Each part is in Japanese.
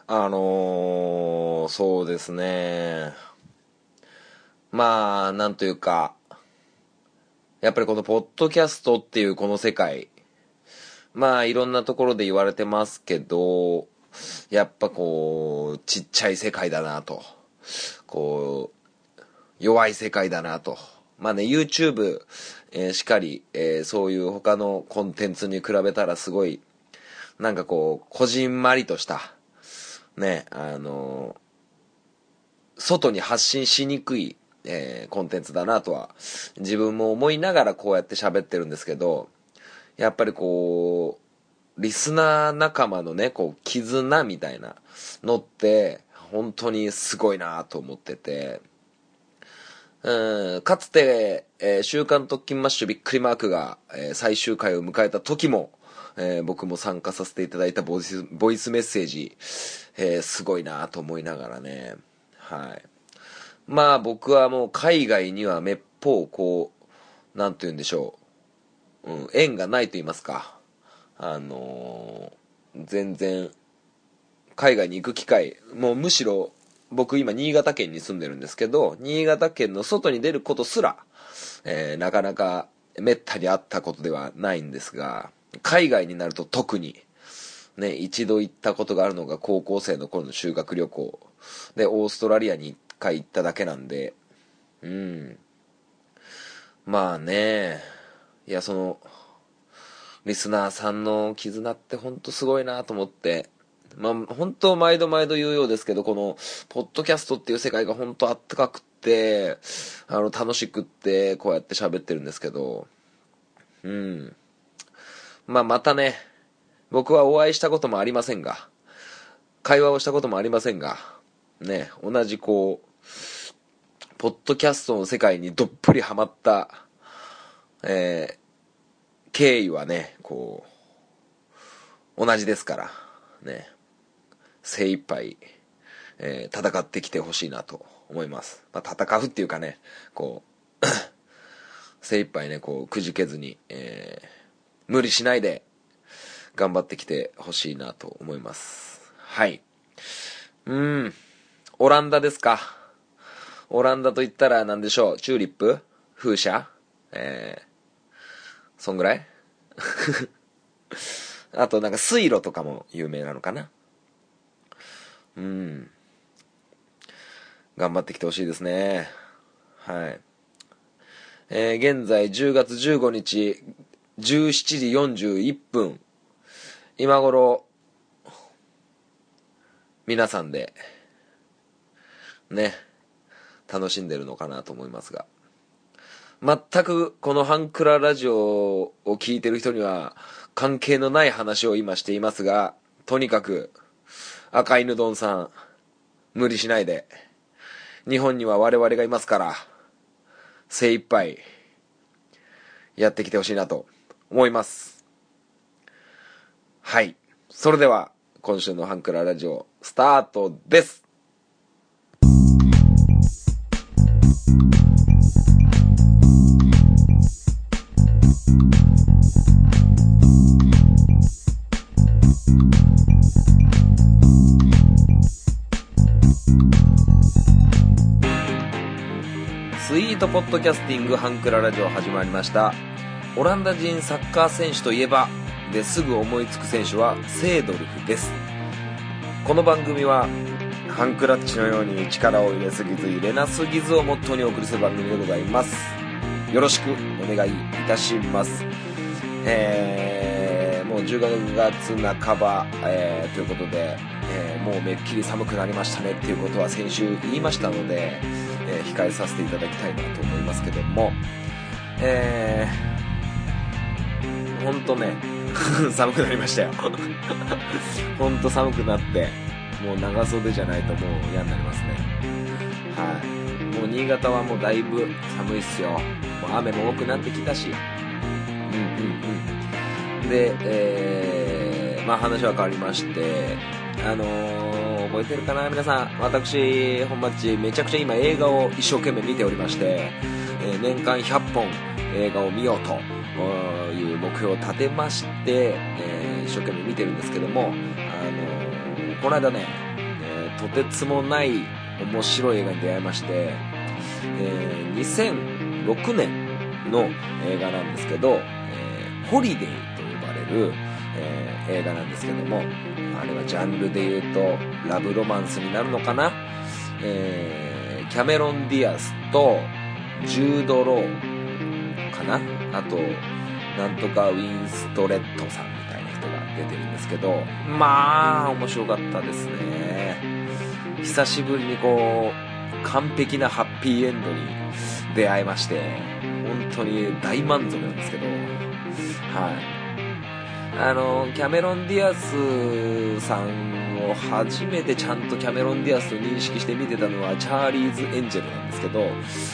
そうですね。まあ、なんというか、やっぱりこのポッドキャストっていうこの世界、まあいろんなところで言われてますけど、やっぱこう、ちっちゃい世界だなと。こう、弱い世界だなと。まあね、YouTube、しかり、そういう他のコンテンツに比べたらすごい、なんかこう、こじんまりとした、ね、外に発信しにくい、コンテンツだなとは、自分も思いながらこうやって喋ってるんですけど、やっぱりこう、リスナー仲間のね、こう、絆みたいなのって、本当にすごいなと思ってて、かつて、週刊特勤マッシュびっくりマークが、最終回を迎えた時も、僕も参加させていただいたボイスメッセージ、すごいなと思いながらね、はい。まあ僕はもう海外にはめっぽうこう、なんて言うんでしょう、縁がないと言いますか、全然海外に行く機会、もうむしろ僕今新潟県に住んでるんですけど、新潟県の外に出ることすら、なかなかめったにあったことではないんですが、海外になると特に、ね、一度行ったことがあるのが高校生の頃の修学旅行で、オーストラリアに一回行っただけなんで、まあね、いやそのリスナーさんの絆ってほんとすごいなと思って、まあ本当毎度毎度言うようですけど、このポッドキャストっていう世界が本当あったかくって、楽しくってこうやって喋ってるんですけど、まあまたね、僕はお会いしたこともありませんが、会話をしたこともありませんが、ね、同じこうポッドキャストの世界にどっぷりハマった、経緯はね、こう同じですからね、精一杯、戦ってきてほしいなと思います。まあ、戦うっていうかね、こう精一杯ね、こうくじけずに、無理しないで頑張ってきてほしいなと思います。はい。オランダですか。オランダと言ったら何でしょう。チューリップ、風車、そんぐらいあとなんか水路とかも有名なのかな。頑張ってきてほしいですね。はい。現在10月15日17時41分、今頃皆さんでね、楽しんでるのかなと思いますが、全くこのハンクララジオを聞いてる人には関係のない話を今していますが、とにかく赤犬丼さん、無理しないで、日本には我々がいますから、精一杯やってきてほしいなと思います。はい、それでは今週のハンクララジオスタートです。スイートポッドキャスティングハンクララジオ始まりました。オランダ人サッカー選手といえばですぐ思いつく選手はセードルフです。この番組はハンクラッチのように力を入れすぎず入れなすぎずをモットーにお送りする番組でございます。よろしくお願いいたします。もう10月半ば、ということで、もうめっきり寒くなりましたねっていうことは先週言いましたので、控えさせていただきたいなと思いますけども、ほんとね寒くなりましたよほんと寒くなって、もう長袖じゃないともう嫌になりますね。はい、もう新潟はもうだいぶ寒いっすよ。もう雨も多くなってきたし、で、まあ話は変わりまして、覚えてるかな皆さん、私本町めちゃくちゃ今映画を一生懸命見ておりまして、年間100本映画を見ようという目標を立てまして、一生懸命見てるんですけども、この間ねとてつもない面白い映画に出会いまして、2006年の映画なんですけど、ホリデーと呼ばれる、映画なんですけども、あれはジャンルで言うとラブロマンスになるのかな。キャメロン・ディアスとジュード・ローかな、あとなんとかウィンストレットさんみたいな人が出てるんですけど、まあ面白かったですね。久しぶりにこう完璧なハッピーエンドに出会いまして、本当に大満足なんですけど、はい、キャメロン・ディアスさんを初めてちゃんとキャメロン・ディアスと認識して見てたのはチャーリーズ・エンジェルなんですけど、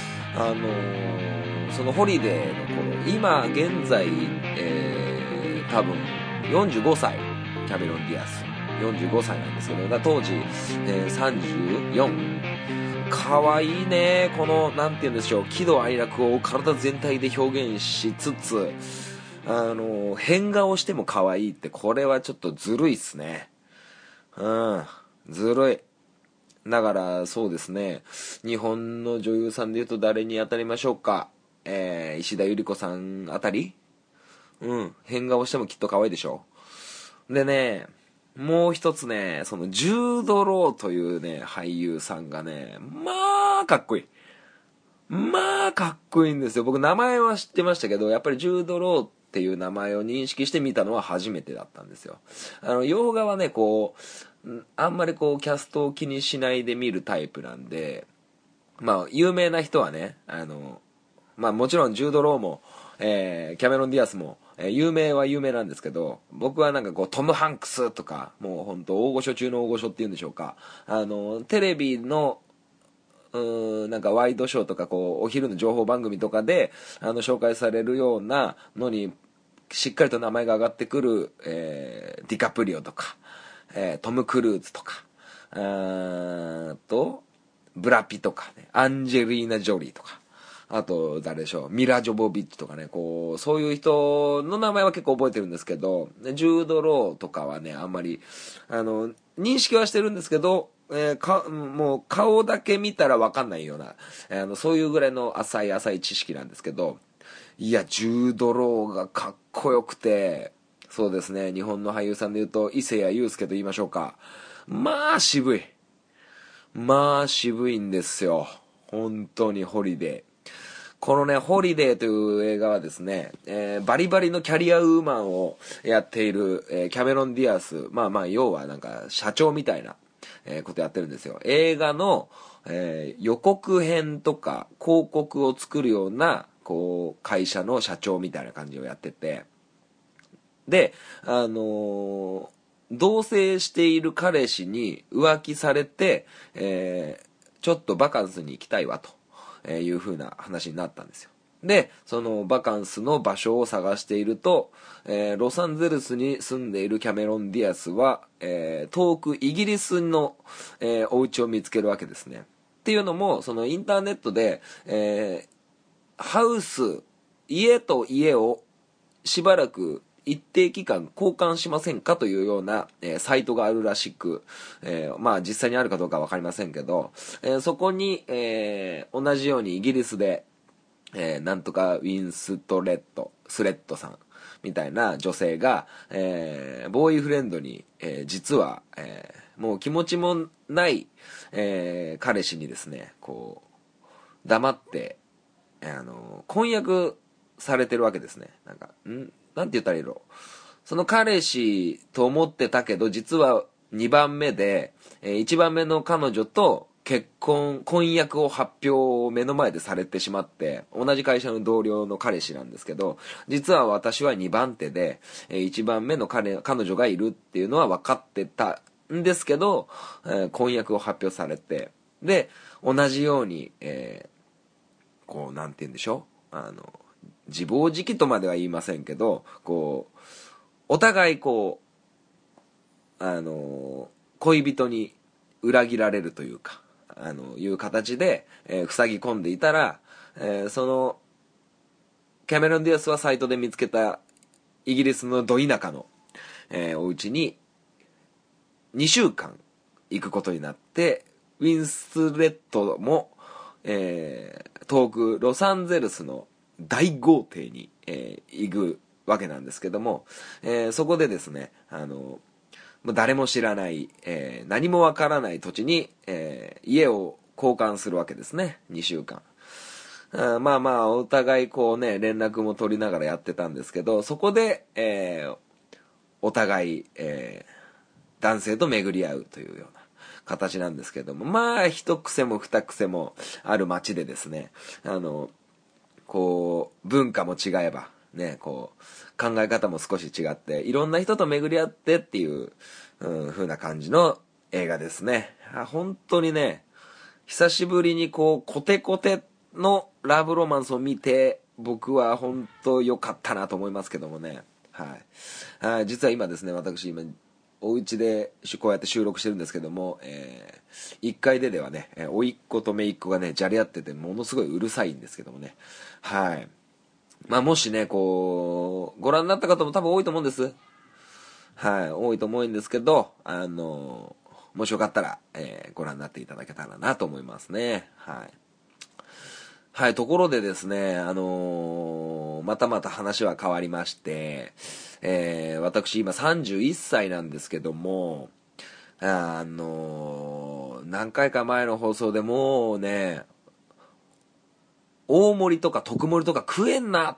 そのホリデーの頃、今現在、多分45歳、キャメロン・ディアス45歳なんですけど、当時、34。可愛いね。このなんて言うんでしょう、喜怒哀楽を体全体で表現しつつ、変顔しても可愛いって、これはちょっとずるいっすね。ずるい。だからそうですね、日本の女優さんで言うと誰に当たりましょうか。石田ゆり子さんあたり。変顔してもきっと可愛いでしょ。でね、もう一つね、そのジュード・ローというね俳優さんがね、まあかっこいい。まあかっこいいんですよ。僕名前は知ってましたけど、やっぱりジュード・ローっていう名前を認識して見たのは初めてだったんですよ。洋画はね、こうあんまりこうキャストを気にしないで見るタイプなんで、まあ有名な人はね、まあもちろんジュード・ローも、キャメロン・ディアスも、有名は有名なんですけど、僕はなんかこうトム・ハンクスとか、もう本当大御所中の大御所っていうんでしょうか、テレビのなんかワイドショーとかこうお昼の情報番組とかで紹介されるようなのにしっかりと名前が上がってくる、ディカプリオとか、トム・クルーズとか、とブラピとかね、アンジェリーナ・ジョリーとか、あと誰でしょう、ミラ・ジョボビッチとかね、こうそういう人の名前は結構覚えてるんですけど、ジュード・ローとかはねあんまり認識はしてるんですけど、もう顔だけ見たら分かんないような、そういうぐらいの浅い知識なんですけど、いやジュード・ローがかっこよくて、そうですね、日本の俳優さんでいうと伊勢谷友介と言いましょうか、まあ渋い、まあ渋いんですよ、本当に。ホリデー、このね、ホリデーという映画はですね、バリバリのキャリアウーマンをやっている、キャメロン・ディアス、まあまあ要はなんか社長みたいな、ことやってるんですよ。映画の、予告編とか広告を作るようなこう会社の社長みたいな感じをやってて、で同棲している彼氏に浮気されて、ちょっとバカンスに行きたいわという風な話になったんですよ。でそのバカンスの場所を探していると、ロサンゼルスに住んでいるキャメロン・ディアスは、遠くイギリスの、お家を見つけるわけですね。っていうのもそのインターネットで、ハウス、家と家をしばらく一定期間交換しませんかというような、サイトがあるらしく、まあ実際にあるかどうか分かりませんけど、そこに、同じようにイギリスで、なんとかウィンストレットスレッドさんみたいな女性が、ボーイフレンドに、実は、もう気持ちもない、彼氏にですねこう黙って婚約されてるわけですね。なんて言ったらいいの、その彼氏と思ってたけど実は2番目で、1番目の彼女と婚約を発表を目の前でされてしまって、同じ会社の同僚の彼氏なんですけど、実は私は2番手で、1番目の彼女がいるっていうのは分かってたんですけど、婚約を発表されて、で同じように、こうなんて言うんでしょう、自暴自棄とまでは言いませんけど、こうお互いこう恋人に裏切られるというかいう形で、塞ぎ込んでいたら、そのキャメロン・ディアスはサイトで見つけたイギリスのど田舎の、お家に2週間行くことになって、ウィンスレットも、遠くロサンゼルスの大豪邸に、行くわけなんですけども、そこでですね、誰も知らない、何もわからない土地に、家を交換するわけですね。2週間。まあまあお互いこうね連絡も取りながらやってたんですけど、そこで、お互い、男性と巡り合うというような形なんですけども、まあ一癖も二癖もある街でですね、こう文化も違えばね、こう考え方も少し違っていろんな人と巡り合ってっていう、風な感じの映画ですね。本当にね、久しぶりにこうコテコテのラブロマンスを見て、僕は本当良かったなと思いますけどもね。はい。実は今ですね、私今お家でこうやって収録してるんですけども、1階ではね、甥っ子と姪っ子がねじゃれ合っててものすごいうるさいんですけどもね。はい。まあもしねこうご覧になった方も多分多いと思うんです。はい、多いと思うんですけど、もしよかったら、ご覧になっていただけたらなと思いますね。はい。はい、ところでですね、またまた話は変わりまして、私今31歳なんですけども、何回か前の放送でもうね、大盛りとか特盛りとか食えんなって、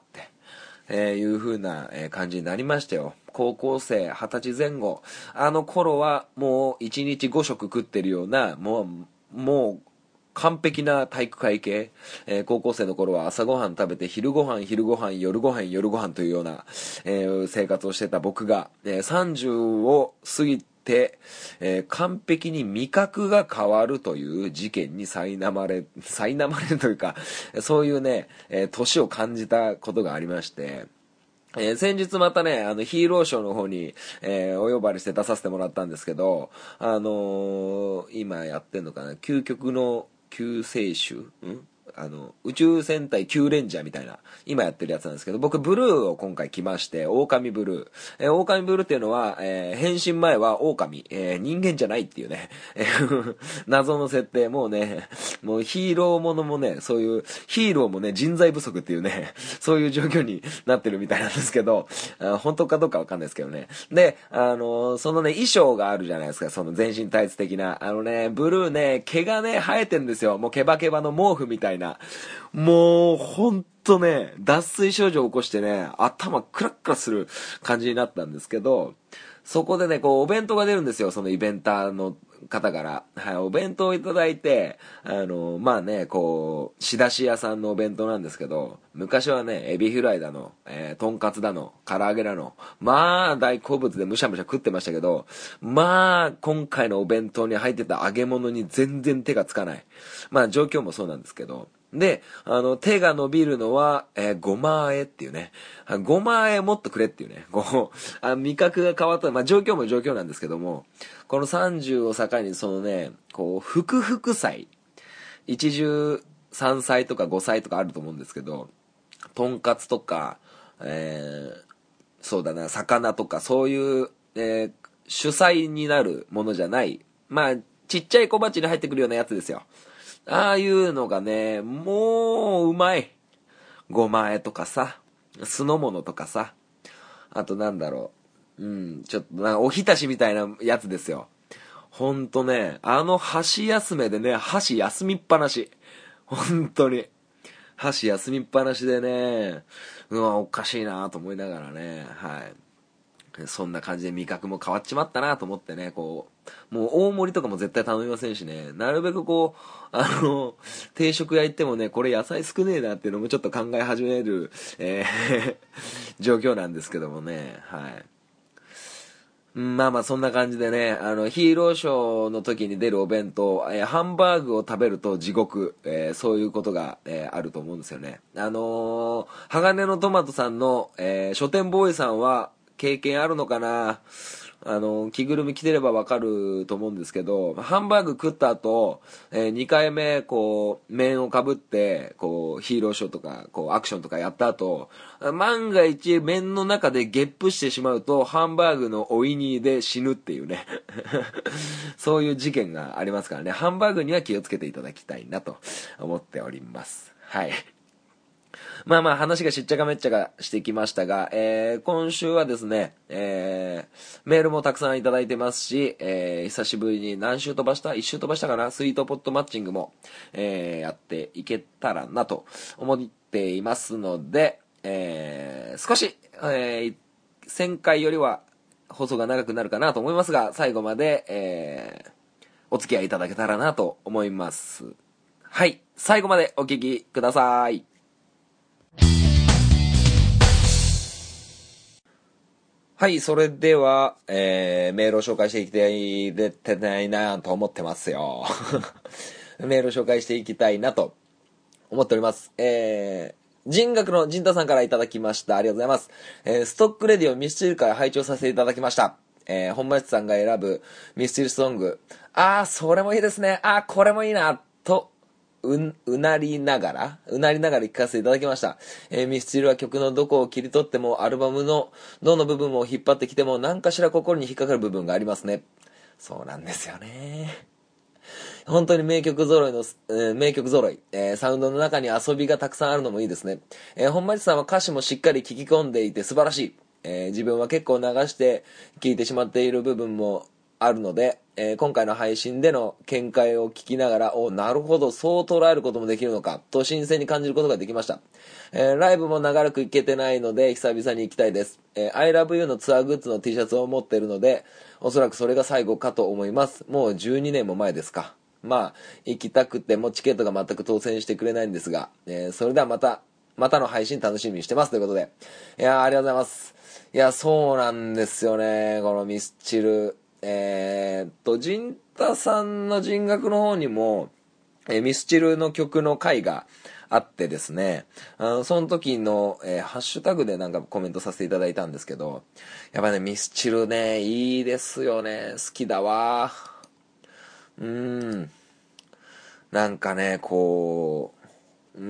いう風な感じになりましたよ。高校生20歳前後、あの頃はもう1日5食食ってるようなもう完璧な体育会系、高校生の頃は朝ごはん食べて昼ごはん夜ごはんというような、生活をしてた僕が、30を過ぎて、完璧に味覚が変わるという事件に苛まれというか、そういうね、年を感じたことがありまして、先日またね、ヒーローショーの方に、お呼ばれして出させてもらったんですけど、今やってんのかな、究極の救世主宇宙戦隊キューレンジャーみたいな、今やってるやつなんですけど、僕ブルーを今回着まして、狼ブルー。狼ブルーっていうのは、変身前は狼、人間じゃないっていうね、謎の設定。もうね、もうヒーローものもね、そういう、ヒーローもね、人材不足っていうね、そういう状況になってるみたいなんですけど、本当かどうかわかんないですけどね。で、そのね、衣装があるじゃないですか、その全身タイツ的な。ブルーね、毛がね、生えてんですよ。もうケバケバの毛布みたいな。もう、ほんとね、脱水症状を起こしてね、頭クラックラする感じになったんですけど、そこでね、こう、お弁当が出るんですよ、そのイベンターの方から。はい、お弁当をいただいて、まあね、こう、仕出し屋さんのお弁当なんですけど、昔はね、エビフライだの、とんかつだの、唐揚げだの、まあ、大好物でむしゃむしゃ食ってましたけど、まあ、今回のお弁当に入ってた揚げ物に全然手がつかない。まあ、状況もそうなんですけど、で、手が伸びるのは、ごまあえっていうね。ごまあえもっとくれっていうね。こう、味覚が変わった。まあ、状況も状況なんですけども、この30を境にそのね、こう、複々祭。一汁3歳とか5歳とかあると思うんですけど、とんかつとか、そうだな、魚とか、そういう、主菜になるものじゃない。まあ、ちっちゃい小鉢に入ってくるようなやつですよ。ああいうのがね、もううまい。ごま和えとかさ、酢の物とかさ、あとなんだろう、ちょっとなんかおひたしみたいなやつですよ。ほんとね、箸休めでね、箸休みっぱなし。ほんとに。箸休みっぱなしでね、おかしいなと思いながらね、はい。そんな感じで味覚も変わっちまったなと思ってね、こう、もう大盛りとかも絶対頼みませんしね、なるべくこう、定食屋行ってもね、これ野菜少ねえなっていうのもちょっと考え始める、状況なんですけどもね、はい。まあまあそんな感じでね、ヒーローショーの時に出るお弁当、ハンバーグを食べると地獄、そういうことが、あると思うんですよね。鋼のトマトさんの、書店ボーイさんは経験あるのかな。 着ぐるみ着てればわかると思うんですけど、ハンバーグ食った後、2回目、こう、面をかぶって、こう、ヒーローショーとか、こう、アクションとかやった後、万が一、面の中でゲップしてしまうと、ハンバーグのおいにで死ぬっていうね。そういう事件がありますからね。ハンバーグには気をつけていただきたいなと思っております。はい。まあまあ話がしっちゃかめっちゃかしてきましたが、今週はですね、メールもたくさんいただいてますし、久しぶりに何週飛ばした ?1 週飛ばしたかなスイートポットマッチングも、やっていけたらなと思っていますので、少し、1000回よりは放送が長くなるかなと思いますが、最後まで、お付き合いいただけたらなと思います。はい、最後までお聞きください。はい、それでは、メールを紹介していきたいなと思ってますよ。メールを紹介していきたいなと思っております。人学の陣太さんからいただきました。ありがとうございます。ストックレディオミスチル会拝聴させていただきました。本町さんが選ぶミスチルソング。それもいいですね。これもいいな、とうなりながら聞かせていただきました。ミスチルは曲のどこを切り取ってもアルバムのどの部分を引っ張ってきても何かしら心に引っかかる部分がありますね。そうなんですよね。本当に名曲揃いの、名曲揃い、サウンドの中に遊びがたくさんあるのもいいですね。本町さんは歌詞もしっかり聞き込んでいて素晴らしい。自分は結構流して聞いてしまっている部分もあるので、今回の配信での見解を聞きながら、なるほど、そう捉えることもできるのか、と新鮮に感じることができました。ライブも長らく行けてないので、久々に行きたいです。I love you のツアーグッズの T シャツを持っているので、おそらくそれが最後かと思います。もう12年も前ですか。まあ、行きたくてもチケットが全く当選してくれないんですが、それではまたの配信楽しみにしてますということで。いやー、ありがとうございます。いや、そうなんですよね、このミスチル。陣太さんの人学の方にも、ミスチルの曲の回があってですね、その時の、ハッシュタグでなんかコメントさせていただいたんですけど、やっぱね、ミスチルね、いいですよね。好きだわ。なんかね、こう、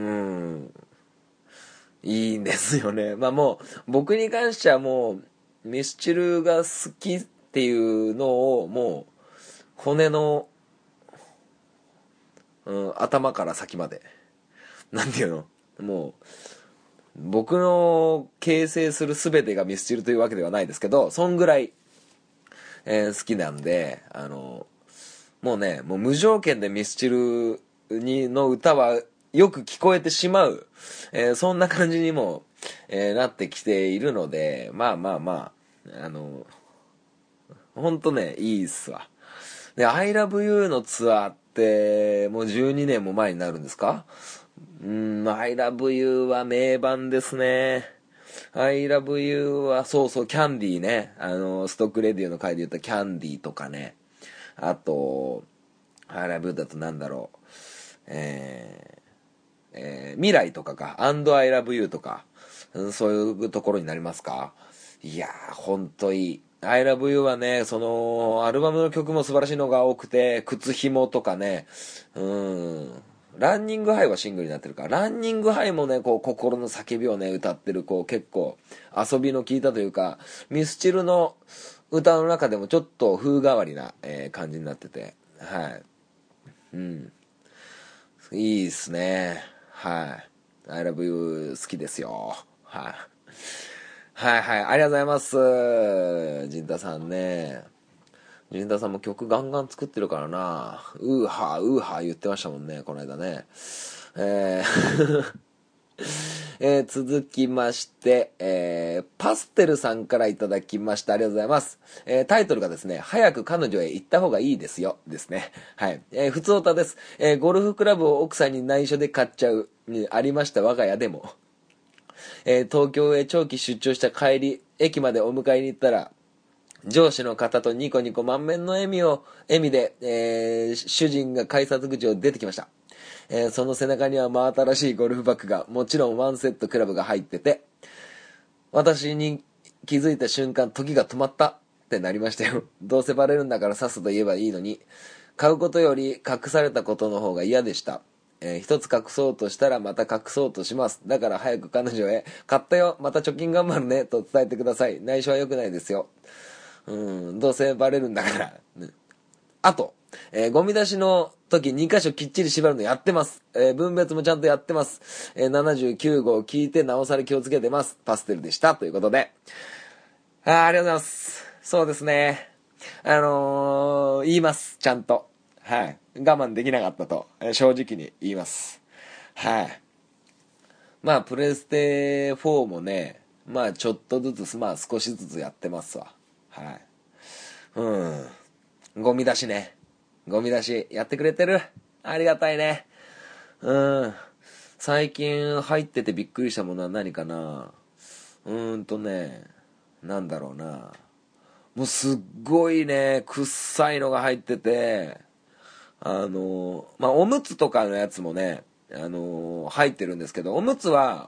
いいんですよね。まあもう、僕に関してはもう、ミスチルが好きっていうのを、もう、骨の、頭から先まで。なんていうのもう、僕の形成する全てがミスチルというわけではないですけど、そんぐらい、好きなんで、もうね、もう無条件でミスチルの歌はよく聞こえてしまう、そんな感じにも、なってきているので、まあ、ほんとね、いいっすわ。で、I love you のツアーって、もう12年も前になるんですか？I love you は名盤ですね。I love you は、そうそう、キャンディーね。ストックレディオの回で言ったキャンディーとかね。あと、I love you だとなんだろう。未来とかか。and I love you とか。そういうところになりますか？いやー、ほんといい。I love you はね、その、アルバムの曲も素晴らしいのが多くて、靴紐とかね、ランニングハイはシングルになってるから、ランニングハイもね、こう、心の叫びをね、歌ってる、こう、結構、遊びの効いたというか、ミスチルの歌の中でもちょっと風変わりな、感じになってて、はい。いいっすね。はい。I love you 好きですよ。はい。はいはい、ありがとうございます。陣太さんね。陣太さんも曲ガンガン作ってるからな。ウーハー、ウーハー言ってましたもんね、この間ね。続きまして、パステルさんからいただきました。ありがとうございます。タイトルがですね、早く彼女へ行った方がいいですよ。ですね。はい。普通歌です。ゴルフクラブを奥さんに内緒で買っちゃう。ありました、我が家でも。東京へ長期出張した帰り、駅までお迎えに行ったら、上司の方とニコニコ満面の笑みで、主人が改札口を出てきました。その背中には真新しいゴルフバッグが、もちろんワンセットクラブが入ってて、私に気づいた瞬間、時が止まった。 ってなりましたよ。どうせバレるんだからさっさと言えばいいのに。買うことより隠されたことの方が嫌でした。一つ隠そうとしたらまた隠そうとします。だから早く彼女へ、買ったよ、また貯金頑張るね、と伝えてください。内緒は良くないですよ。どうせバレるんだから。ね、あと、ゴミ出しの時2箇所きっちり縛るのやってます。分別もちゃんとやってます。79号聞いてなおさら気をつけてます。パステルでした。ということで。ありがとうございます。そうですね。言います。ちゃんと。はい。我慢できなかったと、正直に言います。はい。まあ、プレステ4もね、まあ、ちょっとずつ、まあ、少しずつやってますわ。はい。ゴミ出しね。ゴミ出し、やってくれてる。ありがたいね。最近入っててびっくりしたものは何かな。なんだろうな。もうすっごいね、臭いのが入ってて、まあ、おむつとかのやつもね、入ってるんですけど、おむつ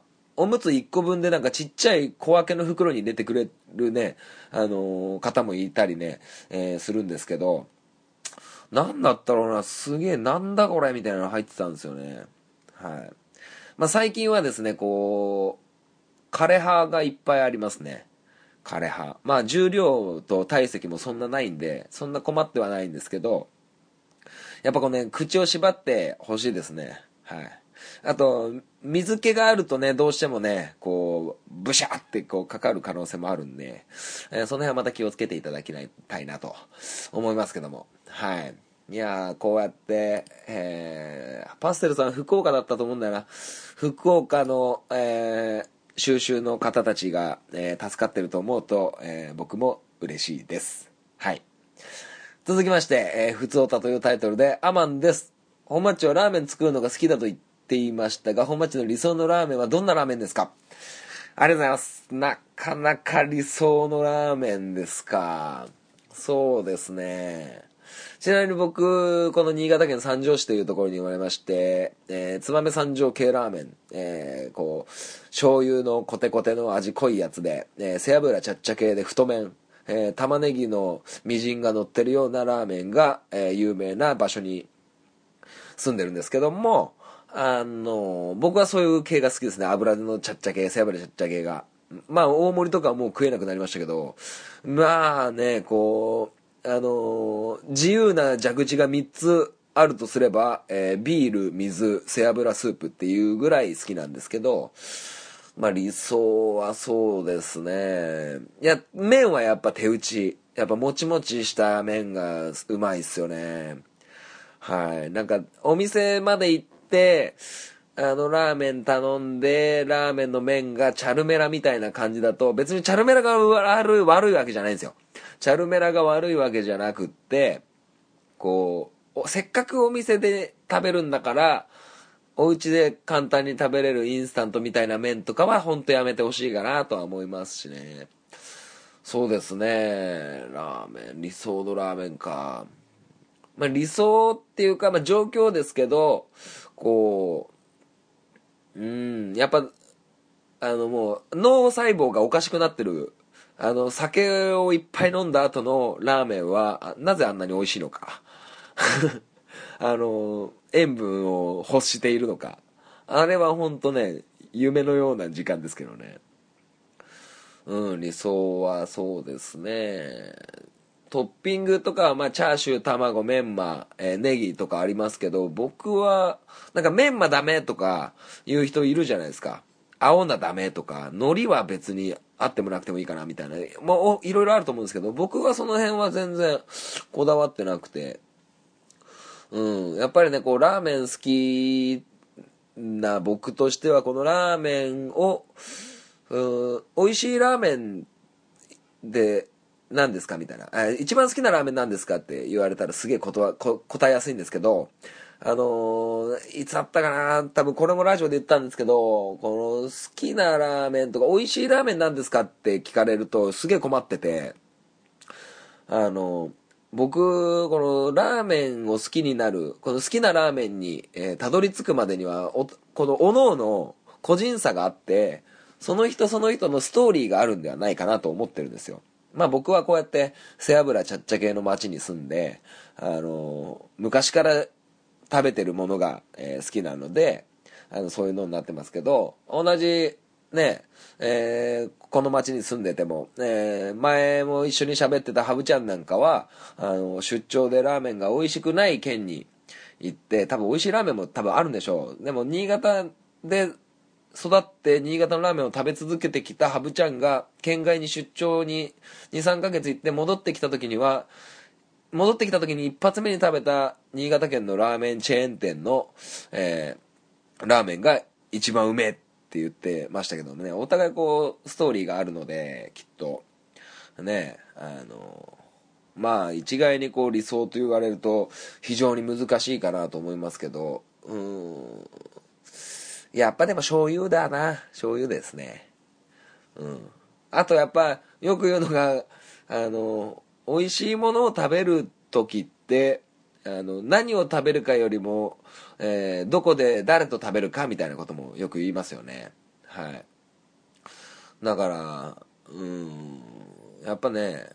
1個分でなんかちっちゃい小分けの袋に入れてくれるね、方もいたりね、するんですけど、なんだったろうな、すげえなんだこれみたいなの入ってたんですよね。はい。まあ、最近はですね、こう、枯葉がいっぱいありますね。枯葉。まあ、重量と体積もそんなないんで、そんな困ってはないんですけど、やっぱこうね、口を縛ってほしいですね。はい。あと、水気があるとね、どうしてもね、こう、ブシャーってこうかかる可能性もあるんで、その辺はまた気をつけていただきたいなと思いますけども。はい。いやー、こうやって、パステルさん福岡だったと思うんだよな。福岡の、収集の方たちが、助かってると思うと、僕も嬉しいです。はい。続きまして、ふつおたというタイトルで、アマンです。本マッチはラーメン作るのが好きだと言っていましたが、本マッチの理想のラーメンはどんなラーメンですか？ありがとうございます。なかなか理想のラーメンですか。そうですね。ちなみに僕、この新潟県三条市というところに生まれまして、燕三条系ラーメン、こう、醤油のコテコテの味濃いやつで、背脂ちゃっちゃ系で太麺、玉ねぎのみじんが乗ってるようなラーメンが、有名な場所に住んでるんですけども、僕はそういう系が好きですね。油のちゃっちゃ系、背脂ちゃっちゃ系が。まあ、大盛りとかはもう食えなくなりましたけど、まあね、こう、自由な蛇口が3つあるとすれば、ビール、水、背脂スープっていうぐらい好きなんですけど、まあ理想はそうですね。いや、麺はやっぱ手打ち。やっぱもちもちした麺がうまいっすよね。はい。なんか、お店まで行って、ラーメン頼んで、ラーメンの麺がチャルメラみたいな感じだと、別にチャルメラが悪いわけじゃないんですよ。チャルメラが悪いわけじゃなくって、こう、せっかくお店で食べるんだから、お家で簡単に食べれるインスタントみたいな麺とかはほんとやめてほしいかなとは思いますしね。そうですね。ラーメン、理想のラーメンか。まあ理想っていうか、まあ状況ですけど、こやっぱ、もう脳細胞がおかしくなってる。酒をいっぱい飲んだ後のラーメンは、なぜあんなに美味しいのか。塩分を欲しているのか。あれはほんとね、夢のような時間ですけどね。理想はそうですね。トッピングとかは、まあ、チャーシュー、卵、メンマ、ネギとかありますけど、僕は、なんかメンマダメとか言う人いるじゃないですか。青菜ダメとか、海苔は別にあってもなくてもいいかなみたいな。もう、いろいろあると思うんですけど、僕はその辺は全然こだわってなくて、やっぱりね、こう、ラーメン好きな僕としては、このラーメンを、美味しいラーメンで、何ですかみたいな。一番好きなラーメンなんですかって言われたらすげえ答えやすいんですけど、いつだったかな、多分これもラジオで言ったんですけど、この好きなラーメンとか美味しいラーメンなんですかって聞かれるとすげえ困ってて、僕、このラーメンを好きになる、この好きなラーメンに、たどり着くまでには、この各々個人差があって、その人その人のストーリーがあるんではないかなと思ってるんですよ。 まあ僕はこうやって背脂ちゃっちゃ系の町に住んで、昔から食べてるものが、好きなので、そういうのになってますけど、同じね、この町に住んでても、前も一緒に喋ってたハブちゃんなんかは、出張でラーメンが美味しくない県に行って、多分美味しいラーメンも多分あるんでしょう。でも新潟で育って新潟のラーメンを食べ続けてきたハブちゃんが県外に出張に2、3ヶ月行って戻ってきた時に一発目に食べた新潟県のラーメンチェーン店の、ラーメンが一番うめえって言ってましたけどもね、お互いこうストーリーがあるので、きっとね、まあ一概にこう理想と言われると非常に難しいかなと思いますけど、やっぱでも醤油だな。醤油ですね。あとやっぱよく言うのが、美味しいものを食べる時って、何を食べるかよりも、どこで誰と食べるかみたいなこともよく言いますよね。はい。だから、やっぱね、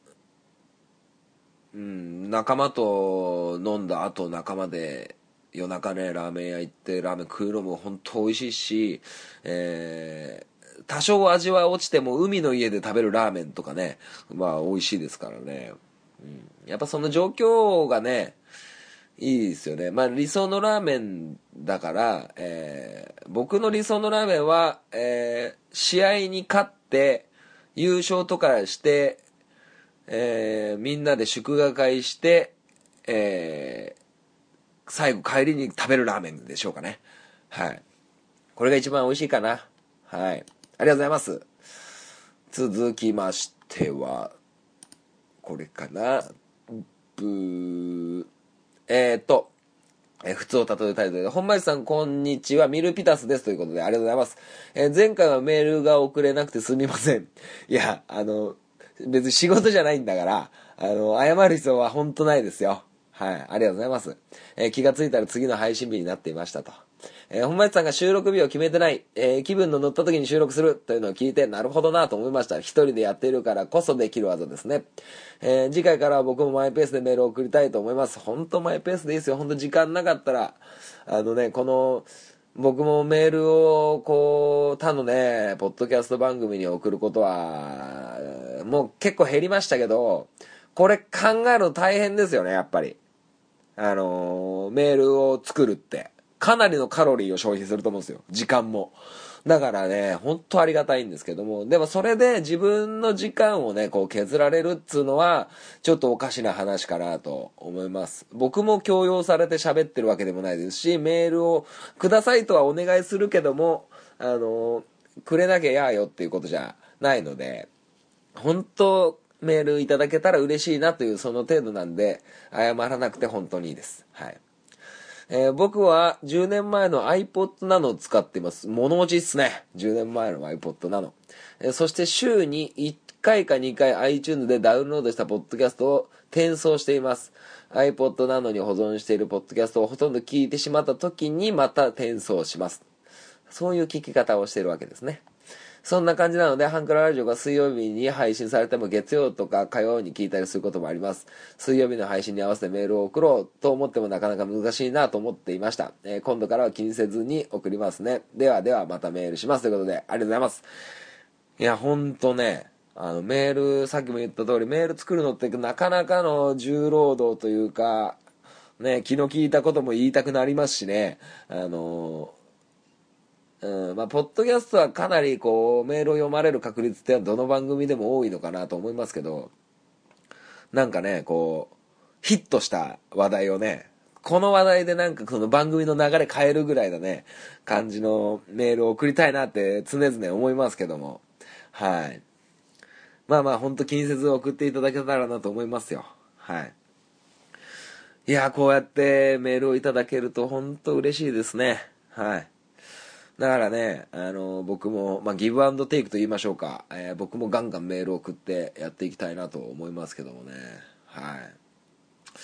仲間と飲んだ後、仲間で夜中ねラーメン屋行ってラーメン食うのも本当美味しいし、多少味は落ちても海の家で食べるラーメンとかね、まあ美味しいですからね、やっぱその状況がねいいですよね。まあ理想のラーメンだから、僕の理想のラーメンは、試合に勝って優勝とかして、みんなで祝賀会して、最後帰りに食べるラーメンでしょうかね。はい。これが一番美味しいかな。はい。ありがとうございます。続きましては、これかな。ブー。普通を例えるタイトルで、本町さんこんにちは、ミルピタスですということで、ありがとうございます。前回はメールが送れなくてすみません。いや、別に仕事じゃないんだから、謝る必要は本当ないですよ。はい、ありがとうございます。気がついたら次の配信日になっていましたと。本町さんが収録日を決めてない、気分の乗った時に収録するというのを聞いて、なるほどなと思いました。一人でやっているからこそできる技ですね。次回からは僕もマイペースでメールを送りたいと思います。本当マイペースでいいですよ。本当時間なかったら、僕もメールを他のねポッドキャスト番組に送ることはもう結構減りましたけど、これ考えるの大変ですよね、やっぱり。メールを作るってかなりのカロリーを消費すると思うんですよ、時間も。だからね、本当ありがたいんですけども、でもそれで自分の時間をね削られるっつうのはちょっとおかしな話かなと思います。僕も強要されて喋ってるわけでもないですし、メールをくださいとはお願いするけども、くれなきゃやーよっていうことじゃないので、本当メールいただけたら嬉しいなというその程度なんで、謝らなくて本当にいいです。はい。僕は10年前の iPod Nano を使っています。物持ちっすね。10年前の iPod Nano。そして週に1回か2回 iTunes でダウンロードしたポッドキャストを転送しています。iPod Nano に保存しているポッドキャストをほとんど聞いてしまった時にまた転送します。そういう聞き方をしているわけですね。そんな感じなので、ハンクララジオが水曜日に配信されても月曜とか火曜に聞いたりすることもあります。水曜日の配信に合わせてメールを送ろうと思ってもなかなか難しいなと思っていました。今度からは気にせずに送りますね。ではではまたメールしますということで、ありがとうございます。いや、ほんとね、メール、さっきも言った通り、メール作るのってなかなかの重労働というか、ね、気の利いたことも言いたくなりますしね、まあ、ポッドキャストはかなりメールを読まれる確率ってどの番組でも多いのかなと思いますけど、なんかね、ヒットした話題をね、この話題でなんかこの番組の流れ変えるぐらいのね、感じのメールを送りたいなって常々思いますけども、はい。まあまあ、ほんと気にせず送っていただけたらなと思いますよ。はい。いや、こうやってメールをいただけるとほんと嬉しいですね。はい。だからね、僕も、まあ、ギブアンドテイクと言いましょうか、僕もガンガンメールを送ってやっていきたいなと思いますけどもね。はい。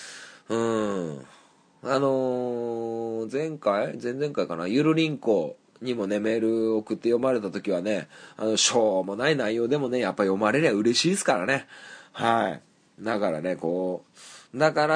前々回かな、ゆるりんこにもね、メール送って読まれた時はね、しょうもない内容でもね、やっぱ読まれりゃ嬉しいですからね。はい。だからね、だから、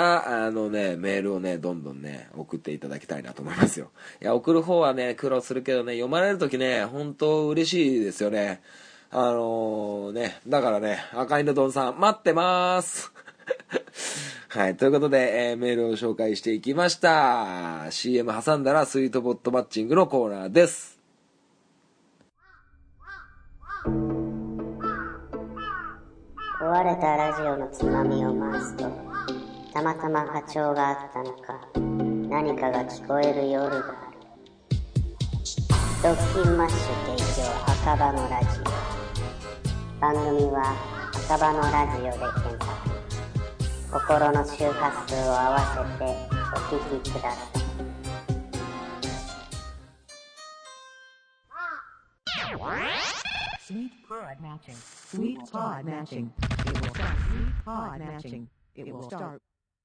メールをね、どんどんね、送っていただきたいなと思いますよ。いや、送る方はね、苦労するけどね、読まれる時ね、本当嬉しいですよね。だからね、赤いのどんさん、待ってまーす。はい、ということで、メールを紹介していきました。CM 挟んだらスイートボットマッチングのコーナーです。 壊れたラジオのつまみを回すと、たまたま波長があったのか、何かが聞こえる夜がある。ドッキンマッシュ提供赤羽のラジオ。番組は赤羽のラジオで検索。心の周波数を合わせてお聞きください。 Sweet pod matching. Sweet pod matching. It will start. Sweet pod matching. It will start.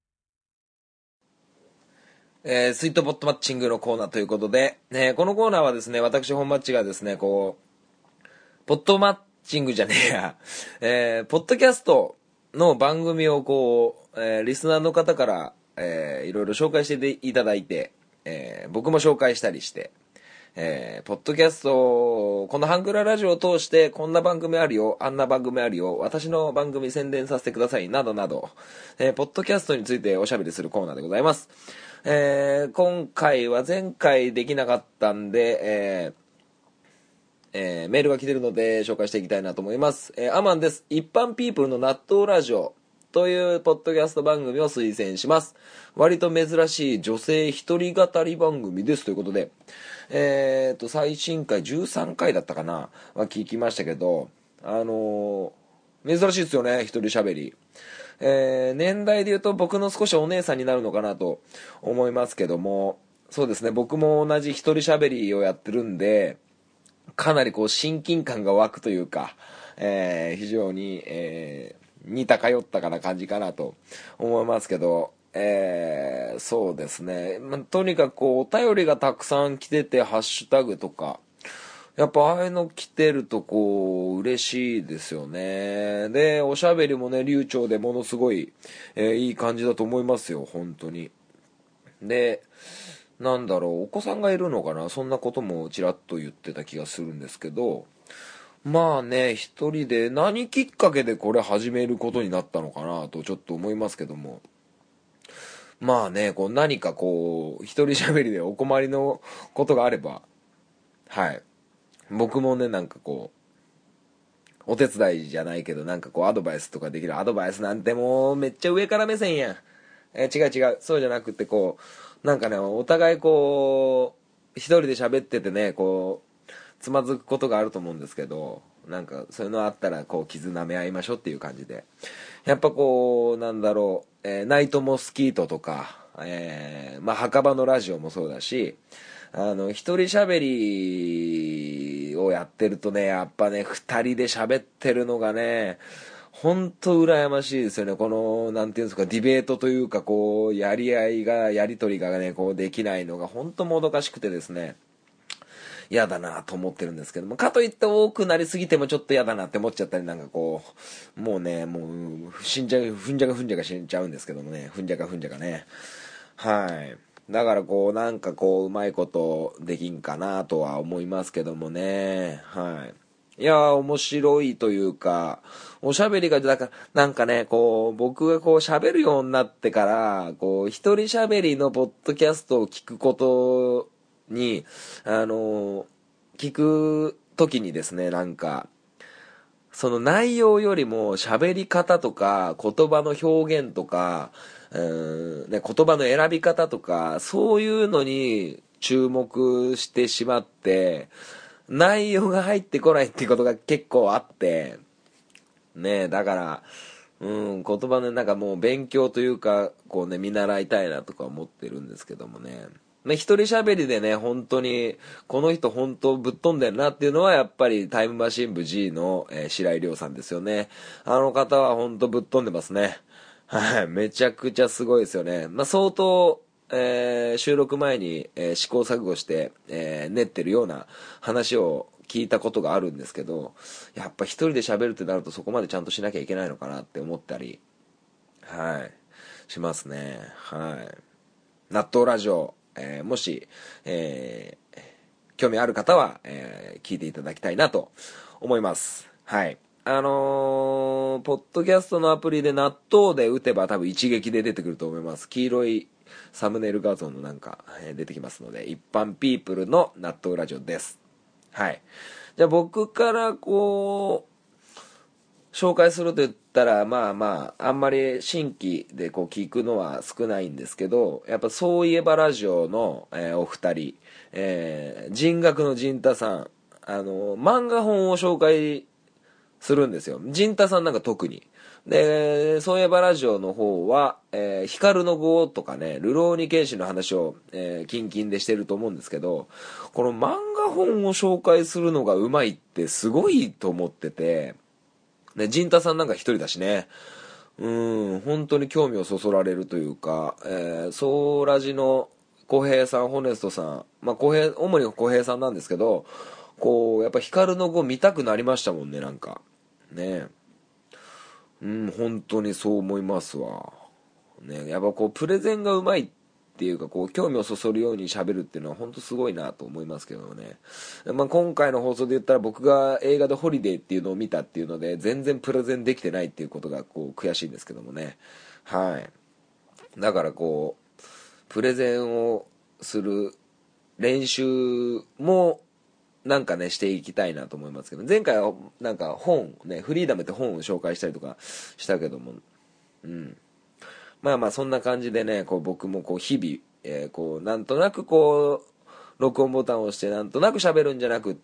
スイートボットマッチングのコーナーということで、このコーナーはですね、私本マッチがですね、ポットマッチングじゃねえや、ポッドキャストの番組をリスナーの方から、いろいろ紹介していただいて、僕も紹介したりして、ポッドキャスト、このハングララジオを通してこんな番組あるよ、あんな番組あるよ、私の番組宣伝させてください、などなど、ポッドキャストについておしゃべりするコーナーでございます。今回は前回できなかったんで、メールが来てるので紹介していきたいなと思います。アマンです。一般ピープルの納豆ラジオというポッドキャスト番組を推薦します。割と珍しい女性一人語り番組ですということで、最新回13回だったかなは聞きましたけど、珍しいですよね、一人喋り。年代で言うと僕の少しお姉さんになるのかなと思いますけども、そうですね、僕も同じ一人喋りをやってるんで、かなり親近感が湧くというか、非常に、似たかよったかな感じかなと思いますけど、そうですね、とにかくお便りがたくさん来てて、ハッシュタグとかやっぱああいうの来てると嬉しいですよね。で、おしゃべりもね、流暢でものすごい、いい感じだと思いますよ、本当に。で、なんだろう、お子さんがいるのかな、そんなこともちらっと言ってた気がするんですけど、まあね、一人で何きっかけでこれ始めることになったのかなとちょっと思いますけども、まあね、何か一人喋りでお困りのことがあれば、はい、僕もね、なんかお手伝いじゃないけど、なんかアドバイスとかできる。アドバイスなんてもうめっちゃ上から目線やん。違う、そうじゃなくてなんかね、お互い一人で喋っててね、つまずくことがあると思うんですけど、なんかそういうのあったら絆舐め合いましょうっていう感じで、やっぱなんだろう、ナイトモスキートとか、墓場のラジオもそうだし、一人喋りをやってるとね、やっぱね、二人で喋ってるのがね、ほんと羨ましいですよね。なんていうんですか、ディベートというか、やり取りがね、できないのがほんともどかしくてですね、嫌だなと思ってるんですけども、かといって多くなりすぎてもちょっと嫌だなって思っちゃったり、なんかもうね、もう、ふんじゃが死んじゃうんですけどもね、ふんじゃがね。はい。だからなんかうまいことできんかなとは思いますけどもね。はい。いや、面白いというか、おしゃべりが、だから、なんかね、僕が喋るようになってから、一人喋りのポッドキャストを聞くことに、聞く時にですね、なんか、その内容よりも喋り方とか、言葉の表現とか、言葉の選び方とか、そういうのに注目してしまって、内容が入ってこないってことが結構あって、ね、だから、言葉のなんかもう勉強というか、見習いたいなとか思ってるんですけどもね。一人喋りでね、本当に、この人本当ぶっ飛んでるなっていうのはやっぱりタイムマシン部 G の、白井亮さんですよね。あの方は本当ぶっ飛んでますね。はい、めちゃくちゃすごいですよね。相当、 収録前に、試行錯誤して、練ってるような話を聞いたことがあるんですけど、やっぱ一人で喋るってなるとそこまでちゃんとしなきゃいけないのかなって思ったり、はいしますね。はい。納豆ラジオ、もし、興味ある方は、聞いていただきたいなと思います。はい。ポッドキャストのアプリで納豆で打てば多分一撃で出てくると思います。黄色いサムネイル画像のなんか、出てきますので、一般ピープルの納豆ラジオです。はい。じゃあ僕からこう紹介すると言ったら、まああんまり新規でこう聞くのは少ないんですけど、やっぱそういえばラジオの、お二人、人学の陣太さん、漫画本を紹介するんですよ。陣太さんなんか特に。で、そういえばラジオの方は、光の碁とかね、流浪に剣士の話を、キンキンでしてると思うんですけど、この漫画本を紹介するのがうまいってすごいと思ってて、ね、陣太さんなんか一人だしね、本当に興味をそそられるというか、ソーラジの小平さん、ホネストさん、まあ主に小平さんなんですけど、こう、やっぱ光の碁見たくなりましたもんね、なんか。ね。本当にそう思いますわ。ね、やっぱこうプレゼンがうまいっていうか、こう興味をそそるように喋るっていうのは本当すごいなと思いますけどね。まあ、今回の放送で言ったら僕が映画でホリデーっていうのを見たっていうので全然プレゼンできてないっていうことがこう悔しいんですけどもね。はい。だからこうプレゼンをする練習もなんかねしていきたいなと思いますけど、前回はなんか本ね、フリーダムって本を紹介したりとかしたけども、まあそんな感じでね、こう僕もこう日々、こうなんとなくこう録音ボタンを押してなんとなく喋るんじゃなくって、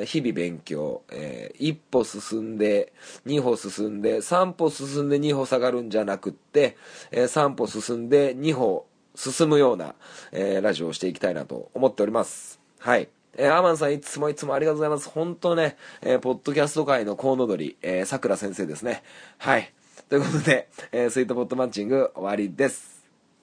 日々勉強、一歩進んで二歩進んで三歩進んで二歩下がるんじゃなくって、三歩進んで二歩進むような、ラジオをしていきたいなと思っております。はい。アマンさんいつもありがとうございます。本当ね、ポッドキャスト界のコウノドリ、さくら先生ですね。はい。ということで、スイートポットマッチング終わりです。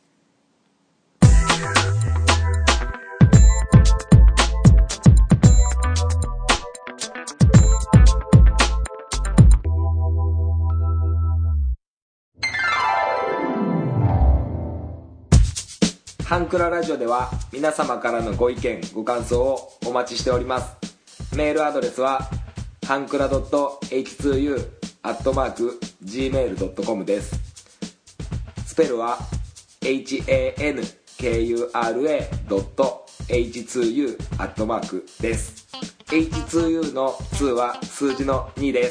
ハンクララジオでは皆様からのご意見ご感想をお待ちしております。メールアドレスはハンクラ .h2u@gmail.com です。スペルは hankura.h2u@ です。 H2u の2は数字の2です。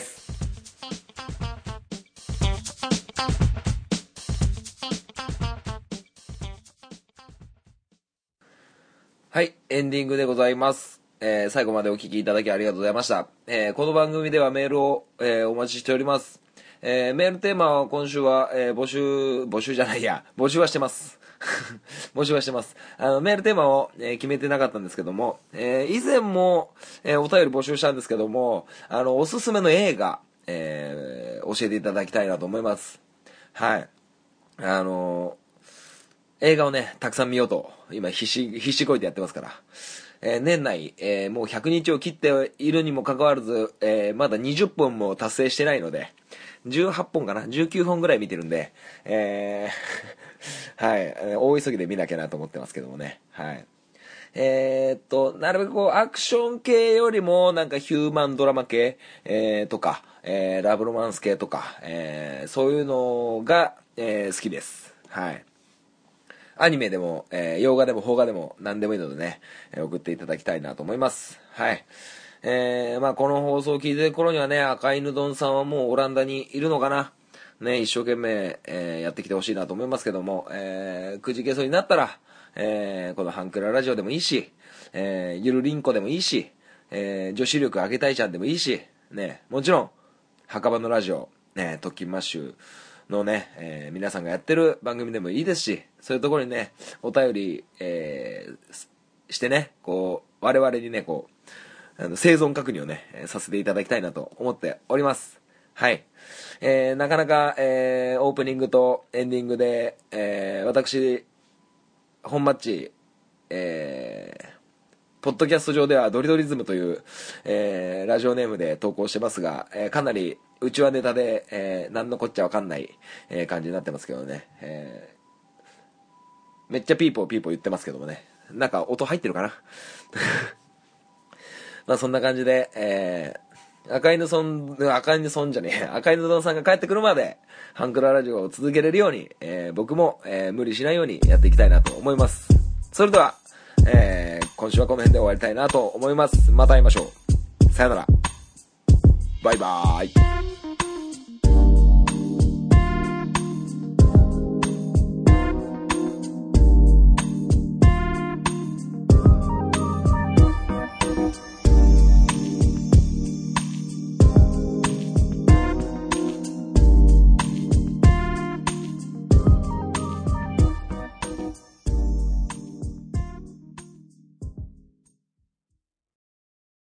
はい、エンディングでございます。最後までお聞きいただきありがとうございました。この番組ではメールを、お待ちしております。メールテーマは今週は、募集はしてます。募集はしてます。メールテーマを、決めてなかったんですけども、以前も、お便り募集したんですけども、おすすめの映画、教えていただきたいなと思います。はい。映画をねたくさん見ようと今必死こいてやってますから、年内、もう100日を切っているにもかかわらず、まだ20本も達成してないので18本かな19本ぐらい見てるんで、はい、大急ぎで見なきゃなと思ってますけどもね。はい。なるべくこうアクション系よりもなんかヒューマンドラマ系、とか、ラブロマンス系とか、そういうのが、好きです。はい。アニメでも、洋画でも邦画でも何でもいいのでね、送っていただきたいなと思います。はい。まあこの放送を聞いてる頃にはね、赤犬丼さんはもうオランダにいるのかな。ね、一生懸命、やってきてほしいなと思いますけども、くじけそうになったら、このハンクララジオでもいいし、ゆるりんこでもいいし、女子力上げたいちゃんでもいいし、ね、もちろん、墓場のラジオ、ね、特勤マッシュ、のね、皆さんがやってる番組でもいいですし、そういうところにねお便り、してねこう我々にねこう生存確認をねさせていただきたいなと思っております。はい。なかなか、オープニングとエンディングで、私本マッチ、ポッドキャスト上ではドリドリズムという、ラジオネームで投稿してますが、かなりうちはネタで、何のこっちゃわかんない、感じになってますけどね、めっちゃピーポーピーポー言ってますけどもね、なんか音入ってるかなまあそんな感じで、赤犬丼さんが帰ってくるまでハンクララジオを続けれるように、僕も、無理しないようにやっていきたいなと思います。それでは、今週はこの辺で終わりたいなと思います。また会いましょう。さよなら。バイバーイ。